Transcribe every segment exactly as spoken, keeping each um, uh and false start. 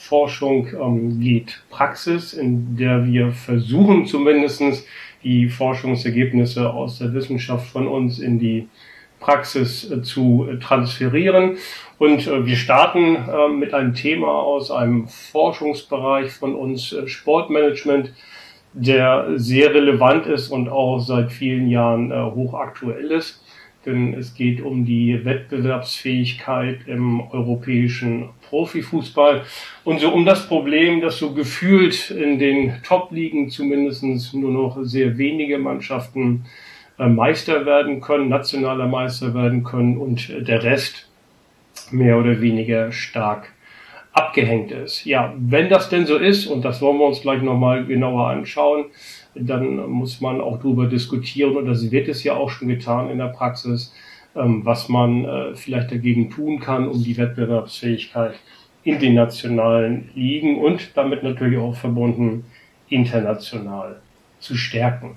Forschung ähm, geht Praxis, in der wir versuchen zumindest die Forschungsergebnisse aus der Wissenschaft von uns in die Praxis äh, zu äh, transferieren. Und äh, wir starten äh, mit einem Thema aus einem Forschungsbereich von uns, äh, Sportmanagement, der sehr relevant ist und auch seit vielen Jahren äh, hochaktuell ist. Denn es geht um die Wettbewerbsfähigkeit im europäischen Profifußball und so um das Problem, dass so gefühlt in den Top-Ligen zumindest nur noch sehr wenige Mannschaften äh, Meister werden können, nationaler Meister werden können und äh, der Rest mehr oder weniger stark abgehängt ist. Ja, wenn das denn so ist, und das wollen wir uns gleich nochmal genauer anschauen, dann muss man auch darüber diskutieren, und das wird es ja auch schon getan in der Praxis, was man vielleicht dagegen tun kann, um die Wettbewerbsfähigkeit in den nationalen Ligen und damit natürlich auch verbunden international zu stärken.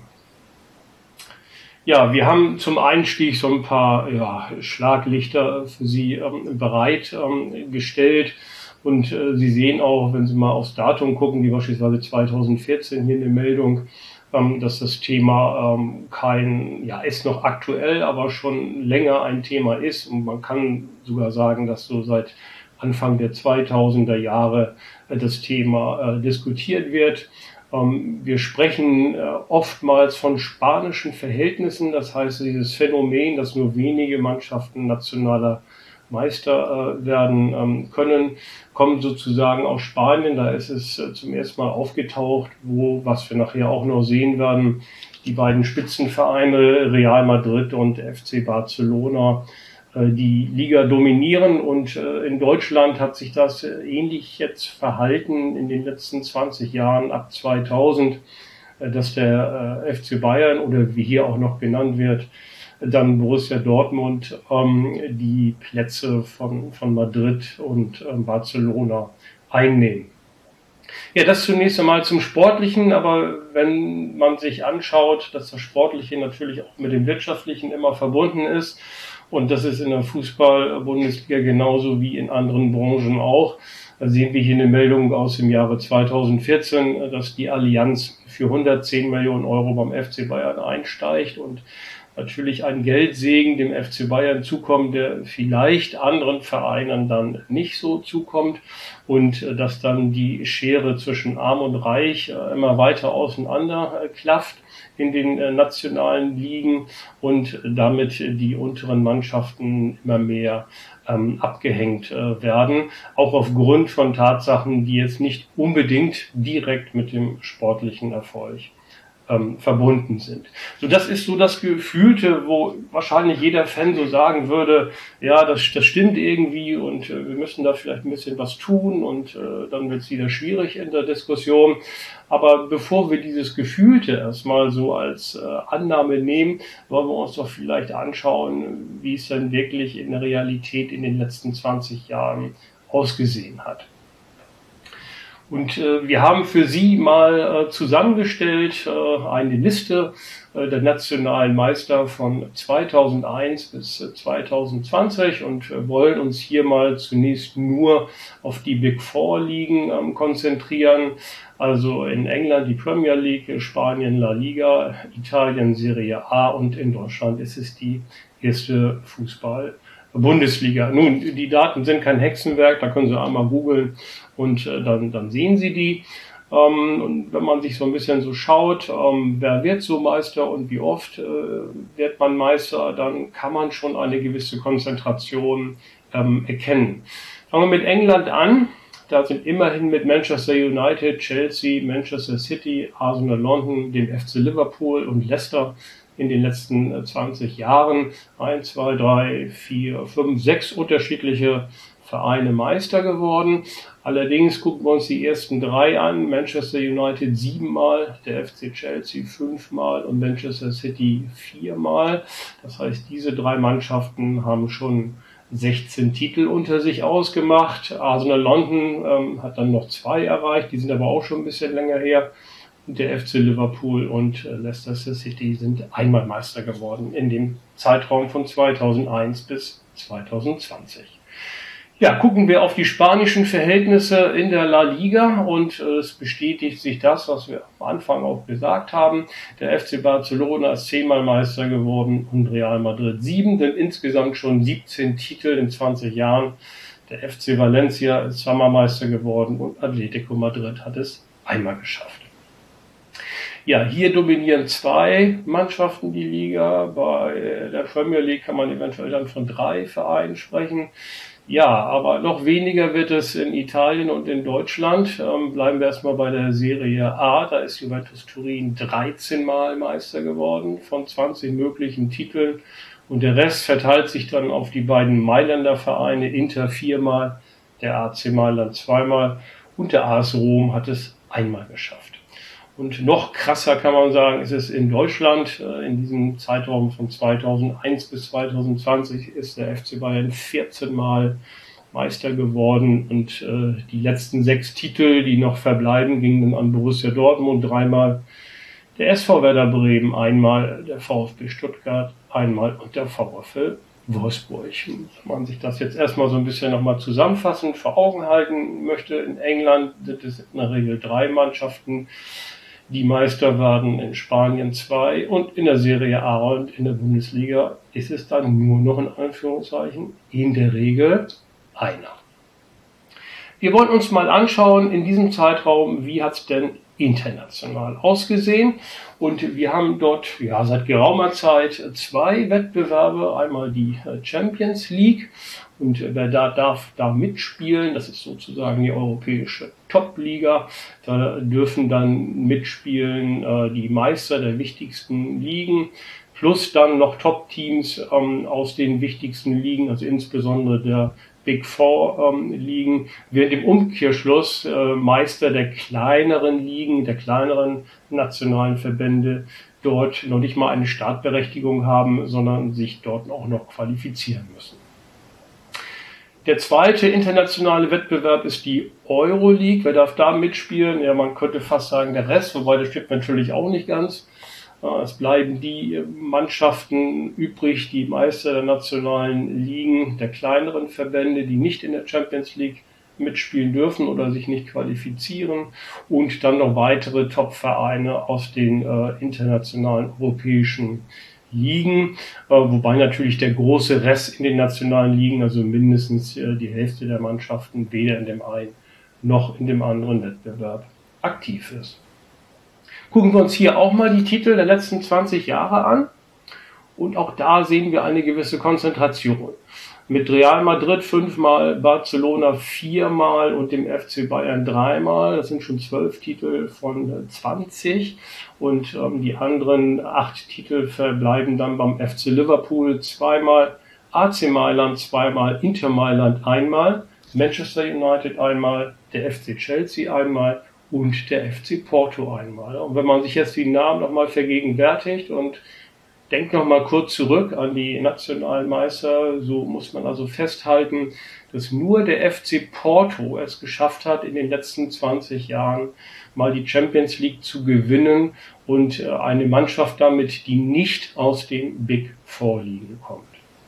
Ja, wir haben zum Einstieg so ein paar ja, Schlaglichter für Sie ähm, bereitgestellt. Ähm, Und äh, Sie sehen auch, wenn Sie mal aufs Datum gucken, wie beispielsweise zweitausendvierzehn hier in der Meldung, ähm, dass das Thema ähm, kein, ja, ist noch aktuell, aber schon länger ein Thema ist. Und man kann sogar sagen, dass so seit Anfang der zweitausender Jahre äh, das Thema äh, diskutiert wird. Ähm, wir sprechen äh, oftmals von spanischen Verhältnissen, das heißt dieses Phänomen, dass nur wenige Mannschaften nationaler Meister äh, werden ähm, können, kommt sozusagen aus Spanien. Da ist es äh, zum ersten Mal aufgetaucht, wo, was wir nachher auch noch sehen werden, die beiden Spitzenvereine Real Madrid und F C Barcelona äh, die Liga dominieren. Und äh, in Deutschland hat sich das äh, ähnlich jetzt verhalten in den letzten zwanzig Jahren ab zweitausend, äh, dass der äh, F C Bayern, oder wie hier auch noch genannt wird, dann Borussia Dortmund, ähm, die Plätze von, von Madrid und ähm, Barcelona einnehmen. Ja, das zunächst einmal zum Sportlichen, aber wenn man sich anschaut, dass das Sportliche natürlich auch mit dem Wirtschaftlichen immer verbunden ist, und das ist in der Fußball-Bundesliga genauso wie in anderen Branchen auch, da sehen wir hier eine Meldung aus dem Jahre zweitausendvierzehn, dass die Allianz für hundertzehn Millionen Euro beim F C Bayern einsteigt und natürlich ein Geldsegen dem F C Bayern zukommt, der vielleicht anderen Vereinen dann nicht so zukommt, und äh, dass dann die Schere zwischen Arm und Reich äh, immer weiter auseinander äh, klafft in den äh, nationalen Ligen und damit die unteren Mannschaften immer mehr ähm, abgehängt äh, werden, auch aufgrund von Tatsachen, die jetzt nicht unbedingt direkt mit dem sportlichen Erfolg Ähm, verbunden sind. So, das ist so das Gefühlte, wo wahrscheinlich jeder Fan so sagen würde, ja, das, das stimmt irgendwie und äh, wir müssen da vielleicht ein bisschen was tun, und äh, dann wird es wieder schwierig in der Diskussion. Aber bevor wir dieses Gefühlte erstmal so als äh, Annahme nehmen, wollen wir uns doch vielleicht anschauen, wie es dann wirklich in der Realität in den letzten zwanzig Jahren ausgesehen hat. Und äh, wir haben für Sie mal äh, zusammengestellt äh, eine Liste äh, der nationalen Meister von zweitausendeins bis äh, zweitausendzwanzig und äh, wollen uns hier mal zunächst nur auf die Big Four Ligen ähm, konzentrieren. Also in England die Premier League, Spanien La Liga, Italien Serie A und in Deutschland ist es die erste Fußball Bundesliga. Nun, die Daten sind kein Hexenwerk, da können Sie einmal googeln und äh, dann, dann sehen Sie die. Ähm, und wenn man sich so ein bisschen so schaut, ähm, wer wird so Meister und wie oft äh, wird man Meister, dann kann man schon eine gewisse Konzentration ähm, erkennen. Fangen wir mit England an. Da sind immerhin mit Manchester United, Chelsea, Manchester City, Arsenal London, dem F C Liverpool und Leicester in den letzten zwanzig Jahren eins, zwei, drei, vier, fünf, sechs unterschiedliche Vereine Meister geworden. Allerdings gucken wir uns die ersten drei an. Manchester United siebenmal, der F C Chelsea fünfmal und Manchester City viermal. Das heißt, diese drei Mannschaften haben schon sechzehn Titel unter sich ausgemacht. Arsenal London ähm, hat dann noch zwei erreicht, die sind aber auch schon ein bisschen länger her. Der F C Liverpool und Leicester City sind einmal Meister geworden in dem Zeitraum von zweitausendeins bis zweitausendzwanzig. Ja, gucken wir auf die spanischen Verhältnisse in der La Liga und äh, es bestätigt sich das, was wir am Anfang auch gesagt haben. Der F C Barcelona ist zehnmal Meister geworden und Real Madrid sieben, denn insgesamt schon siebzehn Titel in zwanzig Jahren. Der F C Valencia ist zweimal Meister geworden und Atletico Madrid hat es einmal geschafft. Ja, hier dominieren zwei Mannschaften die Liga. Bei der Premier League kann man eventuell dann von drei Vereinen sprechen. Ja, aber noch weniger wird es in Italien und in Deutschland. Ähm, bleiben wir erstmal bei der Serie A. Da ist Juventus Turin dreizehn Mal Meister geworden von zwanzig möglichen Titeln. Und der Rest verteilt sich dann auf die beiden Mailänder Vereine. Inter viermal, der A C Mailand zweimal und der A S Rom hat es einmal geschafft. Und noch krasser kann man sagen, ist es in Deutschland. In diesem Zeitraum von zweitausendeins bis zweitausendzwanzig ist der F C Bayern vierzehn Mal Meister geworden. Und äh, die letzten sechs Titel, die noch verbleiben, gingen dann an Borussia Dortmund dreimal, der S V Werder Bremen einmal, der VfB Stuttgart einmal und der VfL Wolfsburg. Wenn man sich das jetzt erstmal so ein bisschen nochmal zusammenfassend vor Augen halten möchte, in England sind es in der Regel drei Mannschaften, die Meister werden, in Spanien zwei und in der Serie A und in der Bundesliga ist es dann nur noch in Anführungszeichen in der Regel einer. Wir wollen uns mal anschauen in diesem Zeitraum, wie hat es denn international ausgesehen, und wir haben dort ja seit geraumer Zeit zwei Wettbewerbe, einmal die Champions League, und wer da darf da mitspielen, das ist sozusagen die europäische Top-Liga. Da dürfen dann mitspielen äh, die Meister der wichtigsten Ligen, plus dann noch Top-Teams ähm, aus den wichtigsten Ligen, also insbesondere der Big Four ähm, Ligen, während im Umkehrschluss äh, Meister der kleineren Ligen, der kleineren nationalen Verbände dort noch nicht mal eine Startberechtigung haben, sondern sich dort auch noch qualifizieren müssen. Der zweite internationale Wettbewerb ist die Euroleague. Wer darf da mitspielen? Ja, man könnte fast sagen der Rest, wobei das stimmt natürlich auch nicht ganz. Es bleiben die Mannschaften übrig, die Meister der nationalen Ligen, der kleineren Verbände, die nicht in der Champions League mitspielen dürfen oder sich nicht qualifizieren, und dann noch weitere Top-Vereine aus den äh, internationalen europäischen Ligen, äh, wobei natürlich der große Rest in den nationalen Ligen, also mindestens äh, die Hälfte der Mannschaften, weder in dem einen noch in dem anderen Wettbewerb aktiv ist. Gucken wir uns hier auch mal die Titel der letzten zwanzig Jahre an, und auch da sehen wir eine gewisse Konzentration. Mit Real Madrid fünfmal, Barcelona viermal und dem F C Bayern dreimal. Das sind schon zwölf Titel von zwanzig, und ähm, die anderen acht Titel verbleiben dann beim F C Liverpool zweimal, A C Mailand zweimal, Inter Mailand einmal, Manchester United einmal, der F C Chelsea einmal und der F C Porto einmal. Und wenn man sich jetzt die Namen nochmal vergegenwärtigt und denkt noch mal kurz zurück an die nationalen Meister, so muss man also festhalten, dass nur der F C Porto es geschafft hat, in den letzten zwanzig Jahren mal die Champions League zu gewinnen, und eine Mannschaft damit, die nicht aus den Big Four Ligen kommt.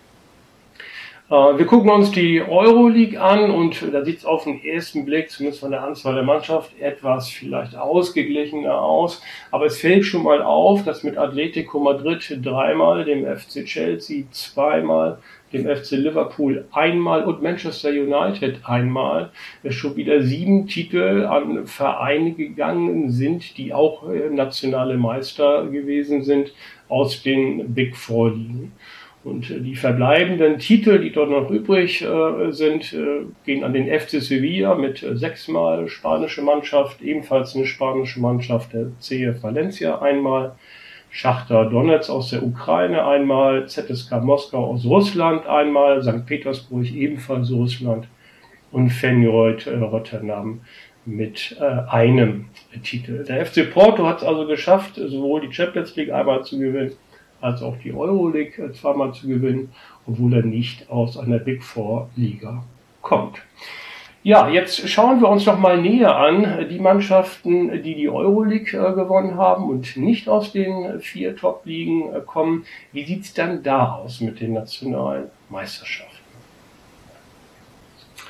Wir gucken uns die Euroleague an, und da sieht es auf den ersten Blick, zumindest von der Anzahl der Mannschaft, etwas vielleicht ausgeglichener aus. Aber es fällt schon mal auf, dass mit Atletico Madrid dreimal, dem F C Chelsea zweimal, dem F C Liverpool einmal und Manchester United einmal es schon wieder sieben Titel an Vereine gegangen sind, die auch nationale Meister gewesen sind aus den Big Four Ligen. Und die verbleibenden Titel, die dort noch übrig äh, sind, äh, gehen an den F C Sevilla mit äh, sechsmal spanische Mannschaft, ebenfalls eine spanische Mannschaft, der C F Valencia einmal, Schachtar Donetsk aus der Ukraine einmal, Z S K Moskau aus Russland einmal, Sankt Petersburg ebenfalls Russland und Feyenoord äh, Rotterdam mit äh, einem Titel. Der F C Porto hat es also geschafft, sowohl die Champions League einmal zu gewinnen, als auch die Euroleague zweimal zu gewinnen, obwohl er nicht aus einer Big Four Liga kommt. Ja, jetzt schauen wir uns noch mal näher an die Mannschaften, die die Euroleague äh, gewonnen haben und nicht aus den vier Top-Ligen äh, kommen. Wie sieht's dann da aus mit den nationalen Meisterschaften?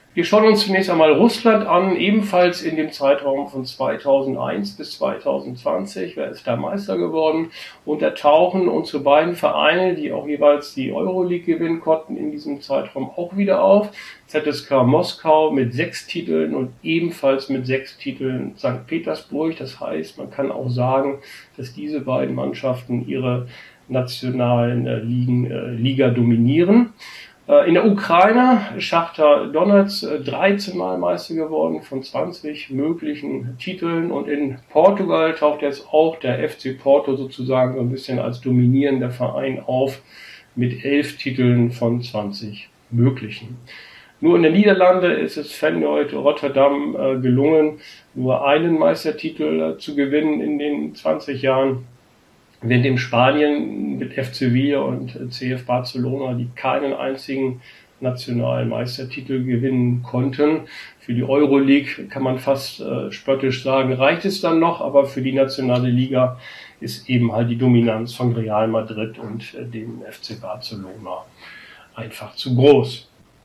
Wir schauen uns zunächst einmal Russland an, ebenfalls in dem Zeitraum von zweitausendeins bis zweitausendzwanzig. Wer ist da Meister geworden? Und da tauchen unsere beiden Vereine, die auch jeweils die Euroleague gewinnen konnten, in diesem Zeitraum auch wieder auf. Z S K Moskau mit sechs Titeln und ebenfalls mit sechs Titeln Sankt Petersburg. Das heißt, man kann auch sagen, dass diese beiden Mannschaften ihre nationalen äh, Ligen, äh, Liga dominieren. In der Ukraine, Schachtar Donetsk, dreizehn Mal Meister geworden von zwanzig möglichen Titeln. Und in Portugal taucht jetzt auch der F C Porto sozusagen so ein bisschen als dominierender Verein auf mit elf Titeln von zwanzig möglichen. Nur in den Niederlanden ist es Feyenoord Rotterdam gelungen, nur einen Meistertitel zu gewinnen in den zwanzig Jahren. Während in Spanien mit F C Sevilla und C F Barcelona, die keinen einzigen nationalen Meistertitel gewinnen konnten. Für die Euroleague kann man fast äh, spöttisch sagen, reicht es dann noch, aber für die nationale Liga ist eben halt die Dominanz von Real Madrid und äh, dem F C Barcelona einfach zu groß.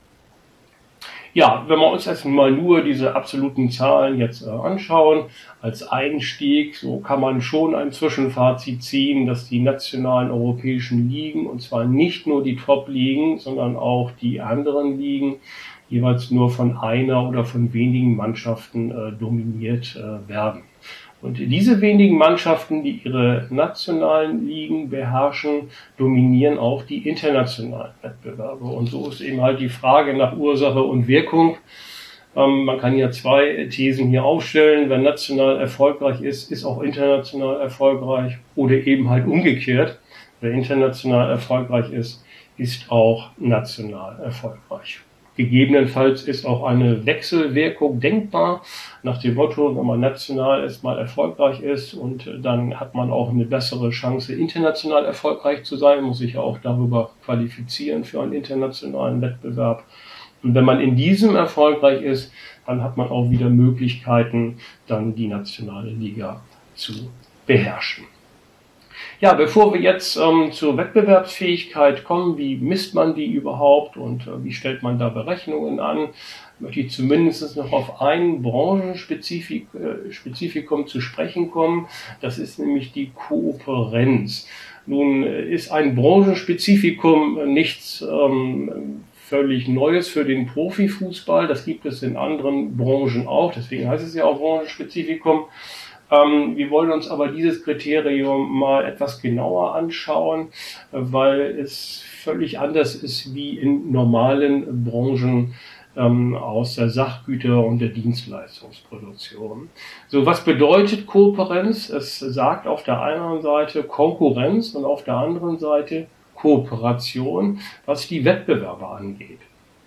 Ja, wenn wir uns erstmal nur diese absoluten Zahlen jetzt äh, anschauen, als Einstieg, so kann man schon ein Zwischenfazit ziehen, dass die nationalen europäischen Ligen, und zwar nicht nur die Top-Ligen, sondern auch die anderen Ligen, jeweils nur von einer oder von wenigen Mannschaften äh, dominiert äh, werden. Und diese wenigen Mannschaften, die ihre nationalen Ligen beherrschen, dominieren auch die internationalen Wettbewerbe. Und so ist eben halt die Frage nach Ursache und Wirkung. Ähm, man kann ja zwei Thesen hier aufstellen. Wer national erfolgreich ist, ist auch international erfolgreich. Oder eben halt umgekehrt. Wer international erfolgreich ist, ist auch national erfolgreich. Gegebenenfalls ist auch eine Wechselwirkung denkbar, nach dem Motto, wenn man national erstmal erfolgreich ist und dann hat man auch eine bessere Chance, international erfolgreich zu sein, muss sich auch darüber qualifizieren für einen internationalen Wettbewerb. Und wenn man in diesem erfolgreich ist, dann hat man auch wieder Möglichkeiten, dann die nationale Liga zu beherrschen. Ja, bevor wir jetzt ähm, zur Wettbewerbsfähigkeit kommen, wie misst man die überhaupt und äh, wie stellt man da Berechnungen an, möchte ich zumindest noch auf ein Branchenspezifikum äh, zu sprechen kommen. Das ist nämlich die Kooperenz. Nun äh, ist ein Branchenspezifikum nichts ähm, völlig Neues für den Profifußball. Das gibt es in anderen Branchen auch. Deswegen heißt es ja auch Branchenspezifikum. Wir wollen uns aber dieses Kriterium mal etwas genauer anschauen, weil es völlig anders ist wie in normalen Branchen ähm, aus der Sachgüter- und der Dienstleistungsproduktion. So, was bedeutet Kooperenz? Es sagt auf der einen Seite Konkurrenz und auf der anderen Seite Kooperation, was die Wettbewerber angeht.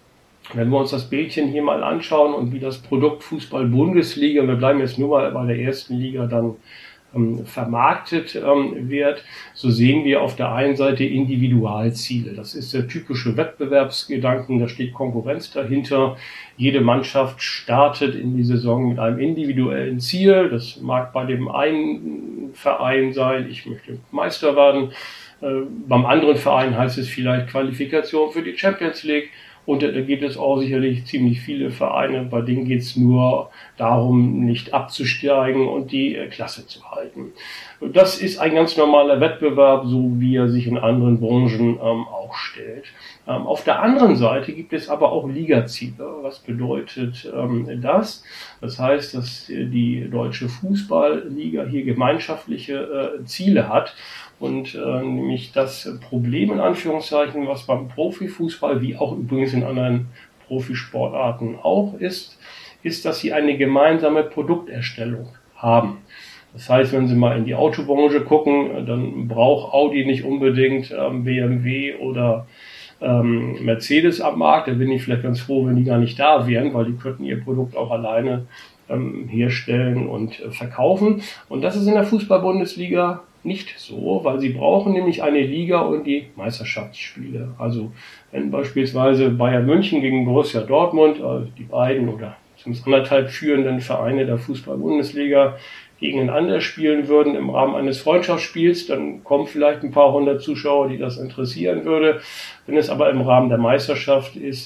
Wenn wir uns das Bildchen hier mal anschauen und wie das Produkt Fußball-Bundesliga, und wir bleiben jetzt nur mal bei der ersten Liga, dann ähm, vermarktet ähm, wird, so sehen wir auf der einen Seite Individualziele. Das ist der typische Wettbewerbsgedanken, da steht Konkurrenz dahinter. Jede Mannschaft startet in die Saison mit einem individuellen Ziel. Das mag bei dem einen Verein sein, ich möchte Meister werden. Äh, beim anderen Verein heißt es vielleicht Qualifikation für die Champions League. Und da gibt es auch sicherlich ziemlich viele Vereine, bei denen geht es nur darum, nicht abzusteigen und die Klasse zu halten. Das ist ein ganz normaler Wettbewerb, so wie er sich in anderen Branchen ähm, auch stellt. Ähm, auf der anderen Seite gibt es aber auch Ligaziele. Was bedeutet ähm, das? Das heißt, dass die deutsche Fußballliga hier gemeinschaftliche äh, Ziele hat. Und äh, nämlich das Problem in Anführungszeichen, was beim Profifußball, wie auch übrigens in anderen Profisportarten auch ist, ist, dass sie eine gemeinsame Produkterstellung haben. Das heißt, wenn Sie mal in die Autobranche gucken, dann braucht Audi nicht unbedingt ähm, B M W oder ähm, Mercedes am Markt. Da bin ich vielleicht ganz froh, wenn die gar nicht da wären, weil die könnten ihr Produkt auch alleine ähm, herstellen und äh, verkaufen. Und das ist in der Fußball-Bundesliga nicht so, weil sie brauchen nämlich eine Liga und die Meisterschaftsspiele. Also wenn beispielsweise Bayern München gegen Borussia Dortmund, also die beiden oder zumindest anderthalb führenden Vereine der Fußball-Bundesliga gegeneinander spielen würden im Rahmen eines Freundschaftsspiels, dann kommen vielleicht ein paar hundert Zuschauer, die das interessieren würde. Wenn es aber im Rahmen der Meisterschaft ist,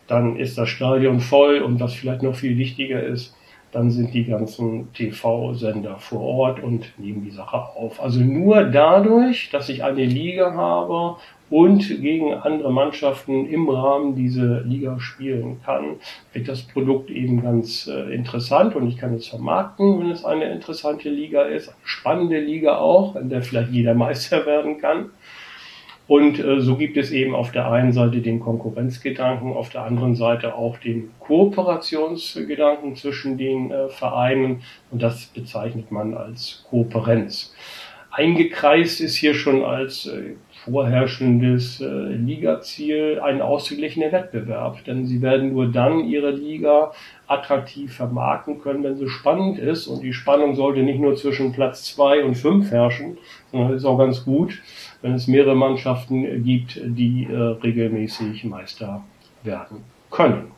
dann ist das Stadion voll und was vielleicht noch viel wichtiger ist, dann sind die ganzen T V-Sender vor Ort und nehmen die Sache auf. Also nur dadurch, dass ich eine Liga habe und gegen andere Mannschaften im Rahmen dieser Liga spielen kann, wird das Produkt eben ganz äh, interessant und ich kann es vermarkten, wenn es eine interessante Liga ist, eine spannende Liga auch, in der vielleicht jeder Meister werden kann. Und äh, so gibt es eben auf der einen Seite den Konkurrenzgedanken, auf der anderen Seite auch den Kooperationsgedanken zwischen den äh, Vereinen und das bezeichnet man als Kooperenz. Eingekreist ist hier schon als äh, vorherrschendes äh, Ligaziel ein ausgeglichener Wettbewerb, denn sie werden nur dann ihre Liga attraktiv vermarkten können, wenn sie spannend ist und die Spannung sollte nicht nur zwischen Platz zwei und fünf herrschen, sondern ist auch ganz gut, wenn es mehrere Mannschaften gibt, die äh, regelmäßig Meister werden können.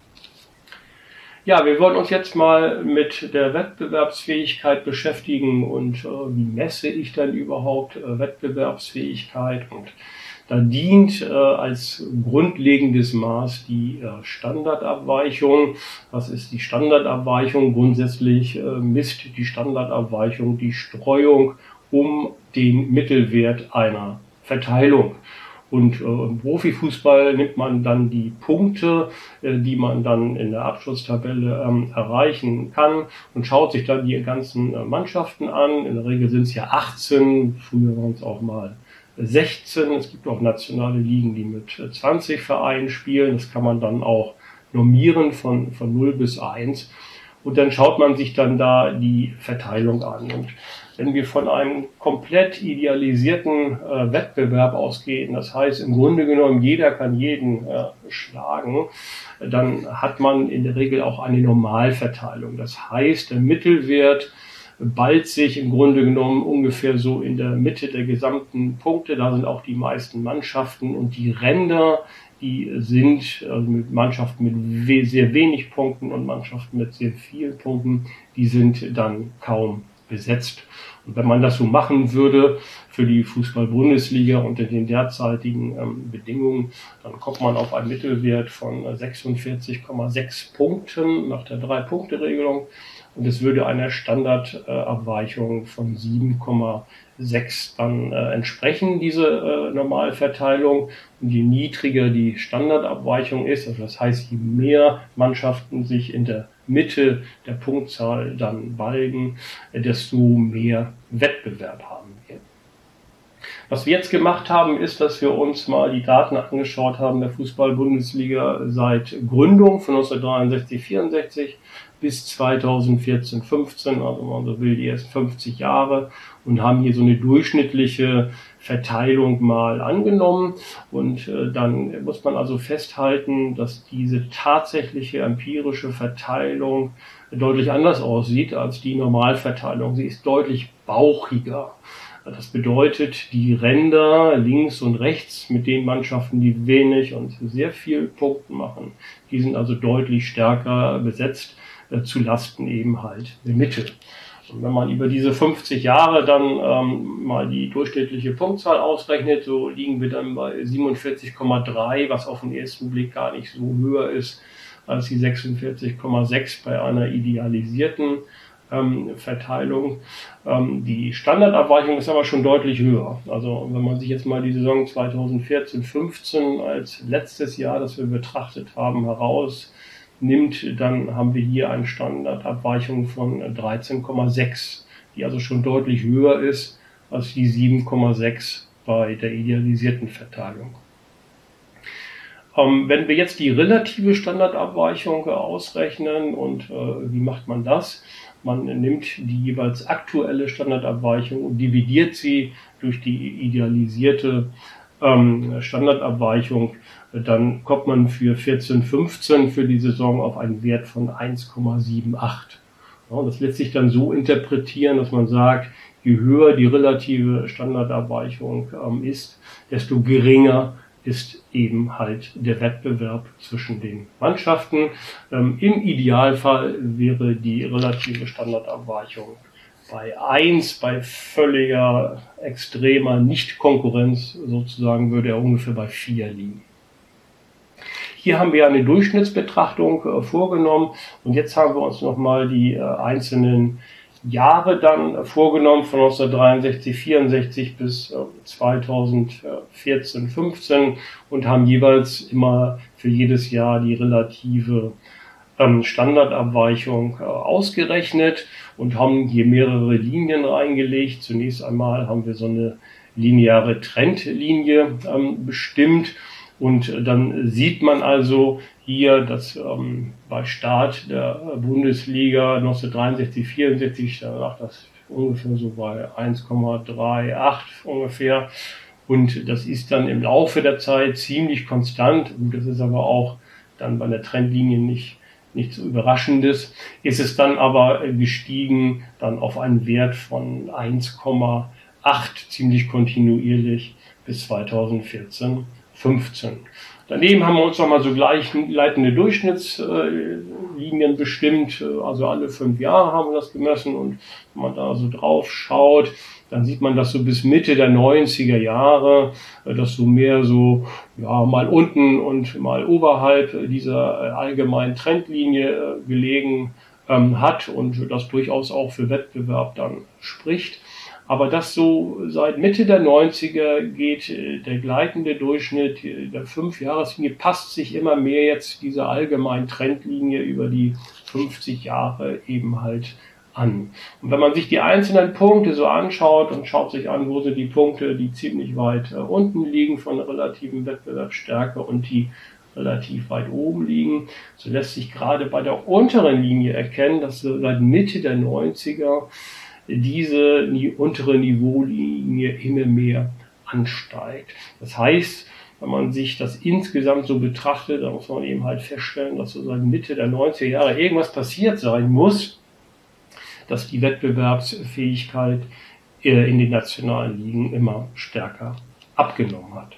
Ja, wir wollen uns jetzt mal mit der Wettbewerbsfähigkeit beschäftigen und äh, wie messe ich dann überhaupt äh, Wettbewerbsfähigkeit? Und da dient äh, als grundlegendes Maß die äh, Standardabweichung. Was ist die Standardabweichung? Grundsätzlich äh, misst die Standardabweichung die Streuung um den Mittelwert einer Verteilung. Und äh, im Profifußball nimmt man dann die Punkte, äh, die man dann in der Abschlusstabelle ähm, erreichen kann und schaut sich dann die ganzen äh, Mannschaften an. In der Regel sind es ja achtzehn, früher waren es auch mal sechzehn. Es gibt auch nationale Ligen, die mit äh, zwanzig Vereinen spielen. Das kann man dann auch normieren von, von null bis eins. Und dann schaut man sich dann da die Verteilung an. Und wenn wir von einem komplett idealisierten äh, Wettbewerb ausgehen, das heißt im Grunde genommen jeder kann jeden äh, schlagen, dann hat man in der Regel auch eine Normalverteilung. Das heißt, der Mittelwert ballt sich im Grunde genommen ungefähr so in der Mitte der gesamten Punkte. Da sind auch die meisten Mannschaften und die Ränder, die sind also mit Mannschaften mit we- sehr wenig Punkten und Mannschaften mit sehr vielen Punkten, die sind dann kaum besetzt. Und wenn man das so machen würde für die Fußball-Bundesliga unter den derzeitigen ähm, Bedingungen, dann kommt man auf einen Mittelwert von sechsundvierzig Komma sechs Punkten nach der Drei-Punkte-Regelung. Und es würde einer Standardabweichung äh, von sieben Komma sechs dann äh, entsprechen, diese äh, Normalverteilung. Und je niedriger die Standardabweichung ist, also das heißt, je mehr Mannschaften sich in der Mitte der Punktzahl dann balgen, äh, desto mehr Wettbewerb haben wir. Was wir jetzt gemacht haben, ist, dass wir uns mal die Daten angeschaut haben der Fußball-Bundesliga seit Gründung von neunzehnhundertdreiundsechzig vierundsechzig bis zweitausendvierzehn fünfzehn, also man so will die ersten fünfzig Jahre, und haben hier so eine durchschnittliche Verteilung mal angenommen. Und äh, dann muss man also festhalten, dass diese tatsächliche empirische Verteilung deutlich anders aussieht als die Normalverteilung. Sie ist deutlich bauchiger. Das bedeutet, die Ränder links und rechts mit den Mannschaften, die wenig und sehr viel Punkte machen, die sind also deutlich stärker besetzt, äh, zu Lasten eben halt der Mitte. Und wenn man über diese fünfzig Jahre dann ähm, mal die durchschnittliche Punktzahl ausrechnet, so liegen wir dann bei siebenundvierzig Komma drei, was auf den ersten Blick gar nicht so höher ist als die sechsundvierzig Komma sechs bei einer idealisierten ähm, Verteilung. Ähm, die Standardabweichung ist aber schon deutlich höher. Also wenn man sich jetzt mal die Saison zweitausendvierzehn fünfzehn als letztes Jahr, das wir betrachtet haben, heraus nimmt, dann haben wir hier eine Standardabweichung von dreizehn Komma sechs, die also schon deutlich höher ist als die sieben Komma sechs bei der idealisierten Verteilung. Ähm, wenn wir jetzt die relative Standardabweichung ausrechnen, und äh, wie macht man das? Man nimmt die jeweils aktuelle Standardabweichung und dividiert sie durch die idealisierte ähm, Standardabweichung. Dann kommt man für vierzehn fünfzehn für die Saison auf einen Wert von eins Komma achtundsiebzig. Ja, das lässt sich dann so interpretieren, dass man sagt, je höher die relative Standardabweichung ähm, ist, desto geringer ist eben halt der Wettbewerb zwischen den Mannschaften. Ähm, Im Idealfall wäre die relative Standardabweichung bei eins, bei völliger, extremer Nicht-Konkurrenz sozusagen, würde er ungefähr bei vier liegen. Hier haben wir eine Durchschnittsbetrachtung äh, vorgenommen und jetzt haben wir uns nochmal die äh, einzelnen Jahre dann vorgenommen, von neunzehnhundertdreiundsechzig, vierundsechzig bis äh, zweitausendvierzehn, fünfzehn und haben jeweils immer für jedes Jahr die relative ähm, Standardabweichung äh, ausgerechnet und haben hier mehrere Linien reingelegt. Zunächst einmal haben wir so eine lineare Trendlinie ähm, bestimmt und äh, dann sieht man also hier, dass ähm, bei Start der Bundesliga neunzehnhundertdreiundsechzig, vierundsechzig lag das ungefähr so bei eins Komma achtunddreißig ungefähr und das ist dann im Laufe der Zeit ziemlich konstant und das ist aber auch dann bei der Trendlinie nicht nichts Überraschendes, ist es dann aber gestiegen dann auf einen Wert von eins Komma acht ziemlich kontinuierlich bis zweitausendvierzehn, fünfzehn. Daneben haben wir uns nochmal so gleichleitende Durchschnittslinien bestimmt, also alle fünf Jahre haben wir das gemessen und wenn man da so drauf schaut, dann sieht man das so bis Mitte der neunziger Jahre, das so mehr so, ja, mal unten und mal oberhalb dieser allgemeinen Trendlinie gelegen ähm, hat und das durchaus auch für Wettbewerb dann spricht. Aber das so seit Mitte der neunziger geht der gleitende Durchschnitt der Fünfjahreslinie passt sich immer mehr jetzt dieser allgemeinen Trendlinie über die fünfzig Jahre eben halt an. Und wenn man sich die einzelnen Punkte so anschaut und schaut sich an, wo sind die Punkte, die ziemlich weit äh, unten liegen von der relativen Wettbewerbsstärke und die relativ weit oben liegen, so lässt sich gerade bei der unteren Linie erkennen, dass so seit Mitte der neunziger diese die untere Niveaulinie immer mehr ansteigt. Das heißt, wenn man sich das insgesamt so betrachtet, dann muss man eben halt feststellen, dass so seit Mitte der neunziger Jahre irgendwas passiert sein muss, dass die Wettbewerbsfähigkeit in den nationalen Ligen immer stärker abgenommen hat.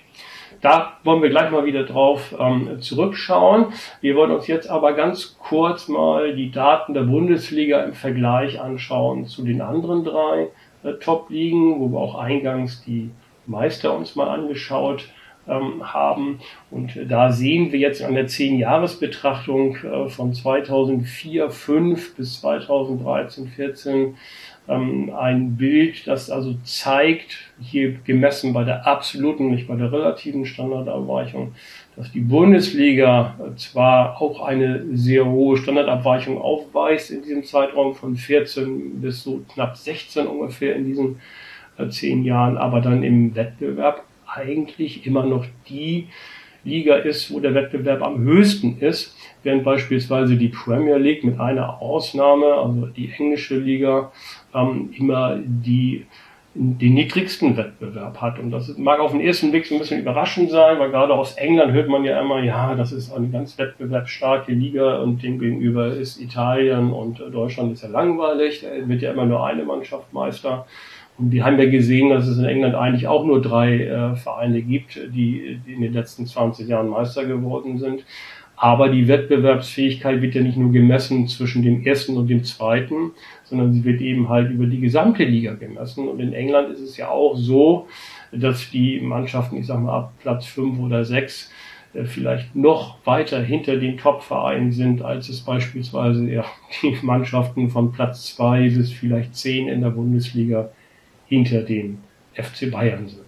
Da wollen wir gleich mal wieder drauf ähm, zurückschauen. Wir wollen uns jetzt aber ganz kurz mal die Daten der Bundesliga im Vergleich anschauen zu den anderen drei äh, Top-Ligen, wo wir auch eingangs die Meister uns mal angeschaut ähm, haben. Und äh, da sehen wir jetzt an der zehn-Jahres-Betrachtung äh, von zweitausendvier, fünf bis zweitausenddreizehn, vierzehn ähm, ein Bild, das also zeigt, hier gemessen bei der absoluten, nicht bei der relativen Standardabweichung, dass die Bundesliga zwar auch eine sehr hohe Standardabweichung aufweist in diesem Zeitraum von vierzehn bis so knapp sechzehn ungefähr in diesen äh, zehn Jahren, aber dann im Wettbewerb eigentlich immer noch die Liga ist, wo der Wettbewerb am höchsten ist, während beispielsweise die Premier League mit einer Ausnahme, also die englische Liga, ähm, immer die, den niedrigsten Wettbewerb hat. Und das mag auf den ersten Blick so ein bisschen überraschend sein, weil gerade aus England hört man ja immer, ja, das ist eine ganz wettbewerbsstarke Liga und demgegenüber ist Italien und Deutschland ist ja langweilig, da wird ja immer nur eine Mannschaft Meister. Und wir haben ja gesehen, dass es in England eigentlich auch nur drei äh, Vereine gibt, die, die in den letzten zwanzig Jahren Meister geworden sind. Aber die Wettbewerbsfähigkeit wird ja nicht nur gemessen zwischen dem ersten und dem zweiten, sondern sie wird eben halt über die gesamte Liga gemessen. Und in England ist es ja auch so, dass die Mannschaften, ich sag mal ab Platz fünf oder sechs, äh, vielleicht noch weiter hinter den Top-Vereinen sind, als es beispielsweise ja, die Mannschaften von Platz zwei bis vielleicht zehn in der Bundesliga hinter den F C Bayern sind.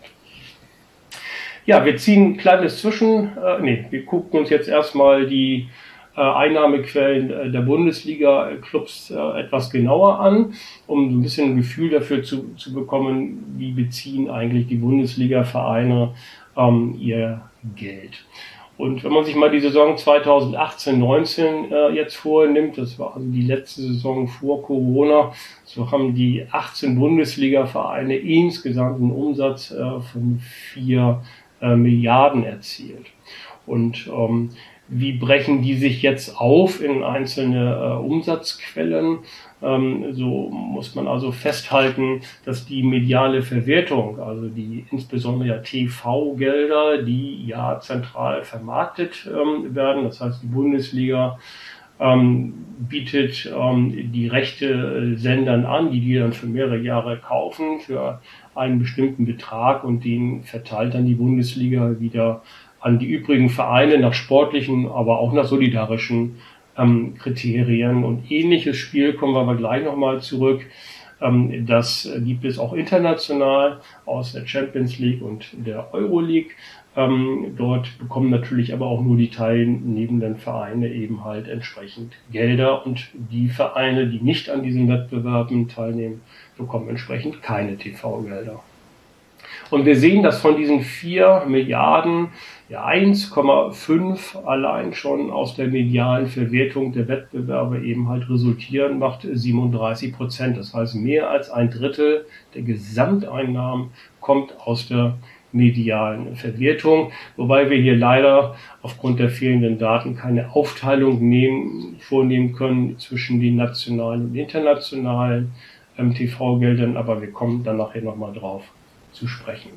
Ja, wir ziehen ein kleines Zwischen, äh, nee, wir gucken uns jetzt erstmal die äh, Einnahmequellen äh, der Bundesliga-Clubs äh, etwas genauer an, um so ein bisschen ein Gefühl dafür zu, zu bekommen, wie beziehen eigentlich die Bundesliga-Vereine ähm, ihr Geld. Und wenn man sich mal die Saison zweitausendachtzehn neunzehn äh, jetzt vornimmt, das war also die letzte Saison vor Corona, so haben die achtzehn Bundesliga-Vereine insgesamt einen Umsatz äh, von vier äh, Milliarden erzielt. Und ähm, wie brechen die sich jetzt auf in einzelne äh, Umsatzquellen? Ähm, so muss man also festhalten, dass die mediale Verwertung, also die insbesondere ja T V-Gelder, die ja zentral vermarktet ähm, werden, das heißt die Bundesliga ähm, bietet ähm, die Rechte äh, Sendern an, die die dann für mehrere Jahre kaufen für einen bestimmten Betrag und den verteilt dann die Bundesliga wieder an die übrigen Vereine nach sportlichen, aber auch nach solidarischen ähm, Kriterien. Und ähnliches Spiel, kommen wir aber gleich nochmal zurück, ähm, das gibt es auch international aus der Champions League und der Euroleague. Ähm, dort bekommen natürlich aber auch nur die teilnehmenden Vereine eben halt entsprechend Gelder, und die Vereine, die nicht an diesen Wettbewerben teilnehmen, bekommen entsprechend keine T V-Gelder. Und wir sehen, dass von diesen vier Milliarden ja eins Komma fünf allein schon aus der medialen Verwertung der Wettbewerbe eben halt resultieren, macht siebenunddreißig Prozent. Das heißt, mehr als ein Drittel der Gesamteinnahmen kommt aus der medialen Verwertung, wobei wir hier leider aufgrund der fehlenden Daten keine Aufteilung nehmen, vornehmen können zwischen den nationalen und internationalen ähm, T V-Geldern, aber wir kommen dann nachher nochmal drauf zu sprechen.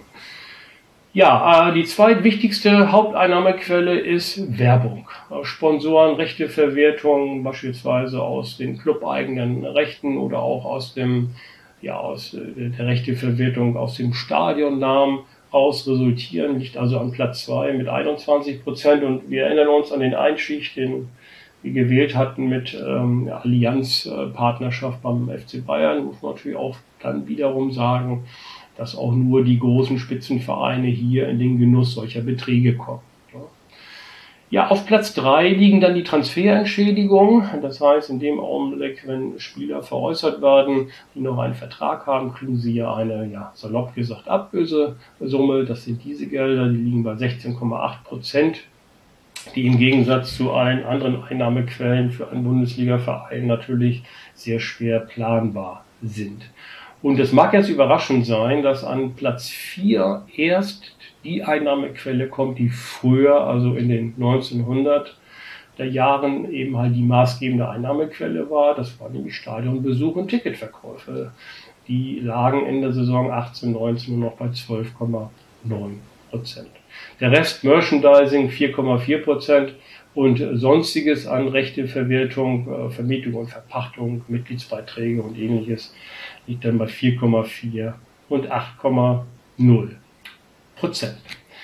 Ja, äh, die zweitwichtigste Haupteinnahmequelle ist Werbung. Sponsoren, Rechteverwertung, beispielsweise aus den clubeigenen Rechten oder auch aus dem, ja, aus äh, der Rechteverwertung aus dem Stadionnamen aus resultieren, liegt also an Platz zwei mit einundzwanzig Prozent, und wir erinnern uns an den Einstieg, den wir gewählt hatten mit ähm, Allianz-Partnerschaft beim F C Bayern, muss man natürlich auch dann wiederum sagen, dass auch nur die großen Spitzenvereine hier in den Genuss solcher Beträge kommen. Ja, auf Platz drei liegen dann die Transferentschädigungen. Das heißt, in dem Augenblick, wenn Spieler veräußert werden, die noch einen Vertrag haben, kriegen sie ja eine, ja, salopp gesagt, Ablösesumme. Das sind diese Gelder, die liegen bei sechzehn Komma acht Prozent, die im Gegensatz zu allen anderen Einnahmequellen für einen Bundesliga-Verein natürlich sehr schwer planbar sind. Und es mag jetzt überraschend sein, dass an Platz vier erst die Einnahmequelle kommt, die früher, also in den neunzehnhunderter Jahren, eben halt die maßgebende Einnahmequelle war. Das war nämlich Stadionbesuch und Ticketverkäufe. Die lagen in der Saison achtzehn neunzehn nur noch bei zwölf Komma neun Prozent. Der Rest Merchandising vier Komma vier Prozent und Sonstiges an Rechteverwertung, Vermietung und Verpachtung, Mitgliedsbeiträge und ähnliches liegt dann bei vier Komma vier und acht Komma null Prozent.